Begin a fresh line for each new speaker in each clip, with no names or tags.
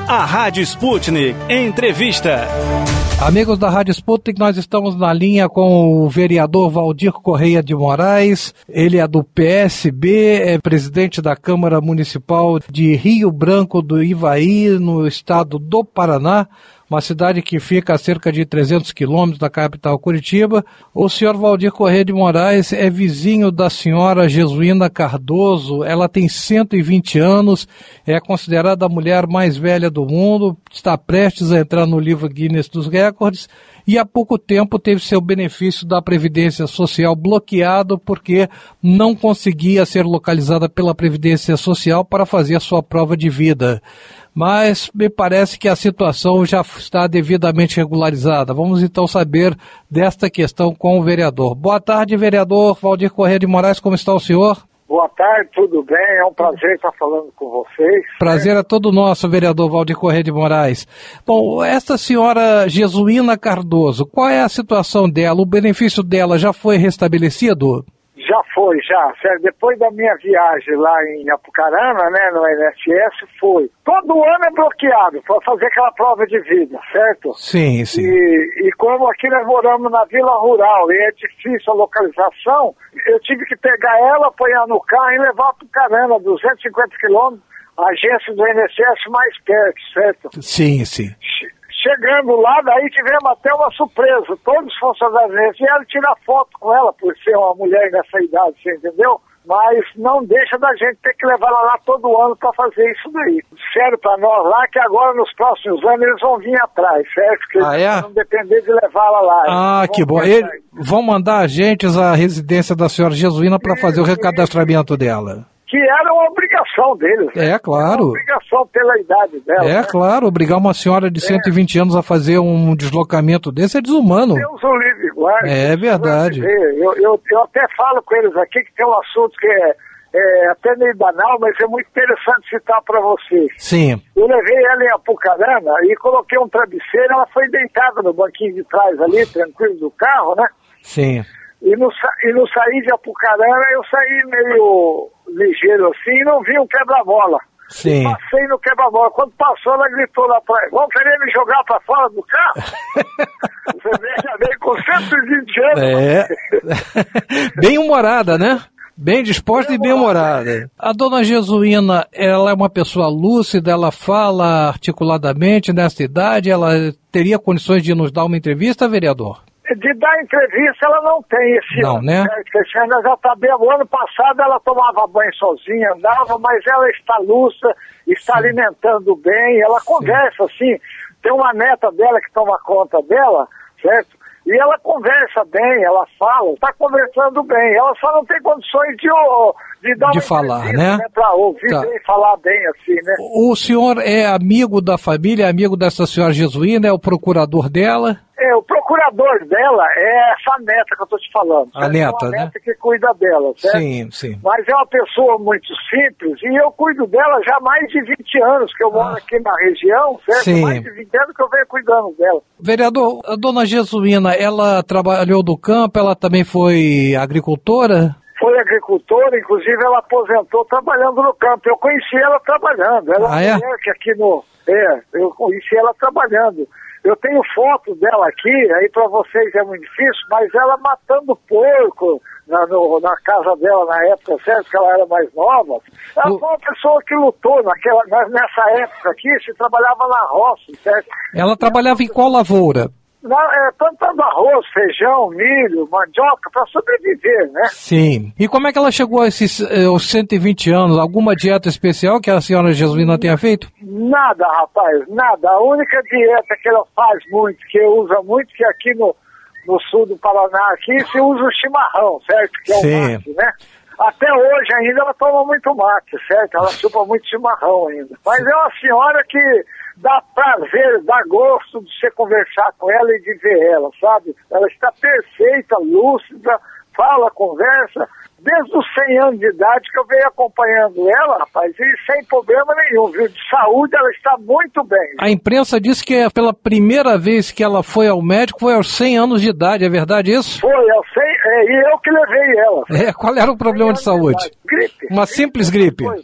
A Rádio Sputnik Entrevista.
Amigos da Rádio Sputnik, nós estamos na linha com o vereador Valdir Correia de Moraes. Ele é do PSB, é presidente da Câmara Municipal de Rio Branco do Ivaí, no estado do Paraná, uma cidade que fica a cerca de 300 quilômetros da capital Curitiba. O senhor Valdir Correia de Moraes é vizinho da senhora Jesuína Cardoso. Ela tem 120 anos, é considerada a mulher mais velha do mundo, está prestes a entrar no livro Guinness dos Recordes e há pouco tempo teve seu benefício da Previdência Social bloqueado porque não conseguia ser localizada pela Previdência Social para fazer a sua prova de vida. Mas me parece que a situação já está devidamente regularizada. Vamos então saber desta questão com o vereador. Boa tarde, vereador Valdir Correia de Moraes, como está o senhor?
Boa tarde, tudo bem? É um prazer estar falando com vocês.
Prazer é todo nosso, vereador Valdir Correia de Moraes. Bom, esta senhora Jesuína Cardoso, qual é a situação dela? O benefício dela já foi restabelecido?
Já foi, já. Certo? Depois da minha viagem lá em Apucarana, né, no INSS, foi. Todo ano é bloqueado para fazer aquela prova de vida, certo?
Sim, sim.
E como aqui nós moramos na Vila Rural e é difícil a localização, eu tive que pegar ela, apoiar no carro e levar para Apucarana, 250 quilômetros, a agência do INSS mais perto, certo?
Sim, sim.
Chegando lá, daí tivemos até uma surpresa. Todos os funcionários vieram tirar foto com ela, por ser uma mulher nessa idade, você entendeu? Mas não deixa da gente ter que levar ela lá todo ano para fazer isso daí. Sério para nós lá, que agora nos próximos anos eles vão vir atrás, certo? Porque eles vão depender de levar ela lá.
Ah, que bom. Eles vão mandar agentes à residência da senhora Jesuína para fazer o recadastramento dela.
Que era uma obrigação deles.
É, claro.
Uma obrigação pela idade dela.
É, né? Claro. Obrigar uma senhora de 120 anos a fazer um deslocamento desse é desumano.
Deus o livre, guarde.
É verdade.
Eu até falo com eles aqui que tem um assunto que é até meio banal, mas é muito interessante citar para vocês.
Sim.
Eu levei ela em Apucarana e coloquei um travesseiro, ela foi deitada no banquinho de trás ali, tranquilo do carro, né?
Sim.
E no sair de Apucarana, eu saí meio ligeiro assim e não vi um quebra-mola.
Sim.
Eu passei no quebra-mola. Quando passou, ela gritou lá atrás: vão querer me jogar pra fora do carro? Você veja bem, com 120 anos.
É. Bem humorada, né? Bem disposta e bem humorada. A dona Jesuína, ela é uma pessoa lúcida, ela fala articuladamente nessa idade, ela teria condições de nos dar uma entrevista, vereador?
De dar entrevista ela não tem esse
ano. Não, né?
Esse ano já está bem. O ano passado ela tomava banho sozinha, andava, mas ela está lúcida, está alimentando bem, ela conversa assim. Tem uma neta dela que toma conta dela, certo? E ela conversa bem, ela fala, está conversando bem. Ela só não tem condições de dar uma
falar, né?
Para ouvir bem, falar bem assim, né?
O senhor é amigo da família, amigo dessa senhora Jesuína, é o procurador dela?
O procurador dela é essa neta que eu estou te falando.
A neta, né?
A neta que cuida dela, certo?
Sim, sim.
Mas é uma pessoa muito simples e eu cuido dela já há mais de 20 anos, que eu moro aqui na região, certo?
Sim.
Mais de 20 anos que eu venho cuidando dela.
Vereador, a dona Jesuína, ela trabalhou do campo, ela também foi agricultora?
Foi agricultora, inclusive ela aposentou trabalhando no campo. Eu conheci ela trabalhando. Ela é uma mulher que aqui eu conheci ela trabalhando. Eu tenho fotos dela aqui, aí para vocês é muito difícil, mas ela matando porco na casa dela na época, certo? Que ela era mais nova. Ela foi uma pessoa que lutou nessa época aqui, se trabalhava na roça, certo?
Ela trabalhava em qual lavoura?
Plantando arroz, feijão, milho, mandioca, para sobreviver, né?
Sim. E como é que ela chegou a aos 120 anos? Alguma dieta especial que a senhora Jesuína tenha feito?
Nada, rapaz, nada. A única dieta que ela faz muito, que usa muito, que aqui no sul do Paraná, aqui se usa o chimarrão, certo? Que é o mate, né? Até hoje ainda ela toma muito mate, certo? Ela chupa muito chimarrão ainda. Mas é uma senhora que dá prazer, dá gosto de você conversar com ela e de ver ela, sabe? Ela está perfeita, lúcida, fala, conversa. Desde os 100 anos de idade que eu venho acompanhando ela, rapaz, e sem problema nenhum, viu? De saúde ela está muito bem.
A imprensa disse que é pela primeira vez que ela foi ao médico foi aos 100 anos de idade, é verdade isso?
Foi, aos 100, e eu que levei ela.
Qual era o problema de saúde?
Gripe.
Uma simples gripe.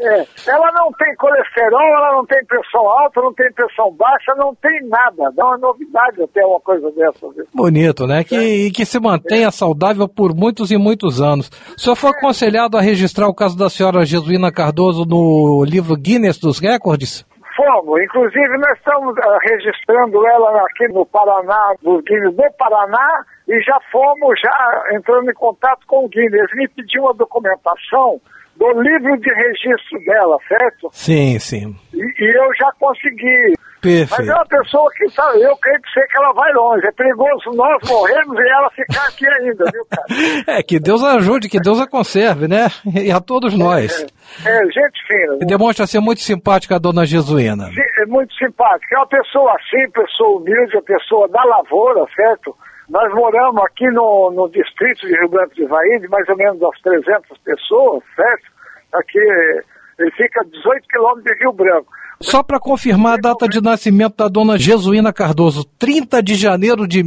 Ela não tem colesterol, ela não tem pressão alta, não tem pressão baixa, não tem nada. Dá uma novidade até uma coisa dessa.
Bonito, né? Que se mantenha saudável por muitos e muitos anos. O senhor foi aconselhado a registrar o caso da senhora Jesuína Cardoso no livro Guinness dos Recordes?
Fomos. Inclusive, nós estamos registrando ela aqui no Paraná, no Guinness do Paraná, e já fomos entrando em contato com o Guinness. Eles me pediu uma documentação do livro de registro dela, certo?
Sim, sim.
E eu já consegui.
Perfeito.
Mas é uma pessoa que, sabe, eu creio que ela vai longe. É perigoso nós morrermos e ela ficar aqui ainda, viu, cara?
Que Deus a ajude, que Deus a conserve, né? E a todos nós.
Gente fina.
E demonstra ser muito simpática a dona Jesuína.
Sim, é muito simpática. É uma pessoa assim, pessoa humilde, uma pessoa da lavoura, certo? Nós moramos aqui no distrito de Rio Branco de Ivaí, de mais ou menos umas 300 pessoas, certo? Aqui, ele fica a 18 quilômetros de Rio Branco.
Só para confirmar a data de nascimento da dona Jesuína Cardoso, 30 de janeiro de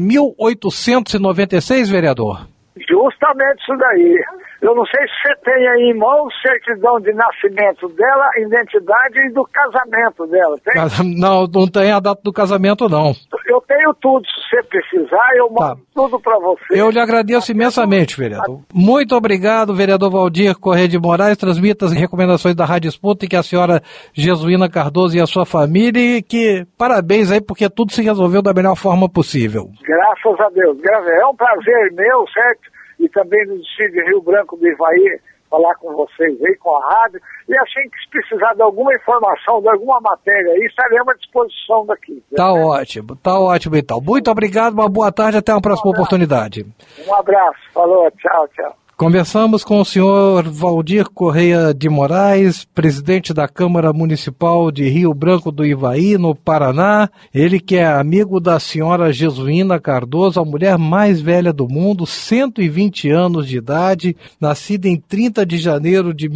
1896, vereador?
Justamente isso daí. Eu não sei se você tem aí em mãos certidão de nascimento dela, identidade e do casamento dela, tem?
Não tem a data do casamento, não.
Eu tenho tudo, se você precisar, eu mando tudo para você.
Eu lhe agradeço imensamente, vereador. Muito obrigado, vereador Valdir Correia de Moraes. Transmita as recomendações da Rádio Sputnik, a senhora Jesuína Cardoso e a sua família, e que parabéns aí, porque tudo se resolveu da melhor forma possível.
Graças a Deus. É um prazer meu, certo? E também no distrito de Rio Branco do Ivaí, falar com vocês aí, com a rádio. E assim que se precisar de alguma informação, de alguma matéria aí, estaremos à disposição daqui.
Tá ótimo então. Muito obrigado, uma boa tarde, até uma próxima oportunidade.
Um abraço, falou, tchau.
Conversamos com o senhor Valdir Correia de Moraes, presidente da Câmara Municipal de Rio Branco do Ivaí, no Paraná. Ele que é amigo da senhora Jesuína Cardoso, a mulher mais velha do mundo, 120 anos de idade, nascida em 30 de janeiro de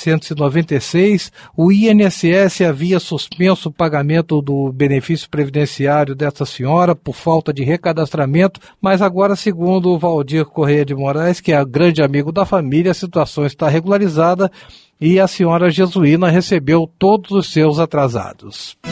1896. O INSS havia suspenso o pagamento do benefício previdenciário dessa senhora por falta de recadastramento, mas agora, segundo o Valdir Correia de Moraes, que é a grande amigo da família, a situação está regularizada e a senhora Jesuína recebeu todos os seus atrasados.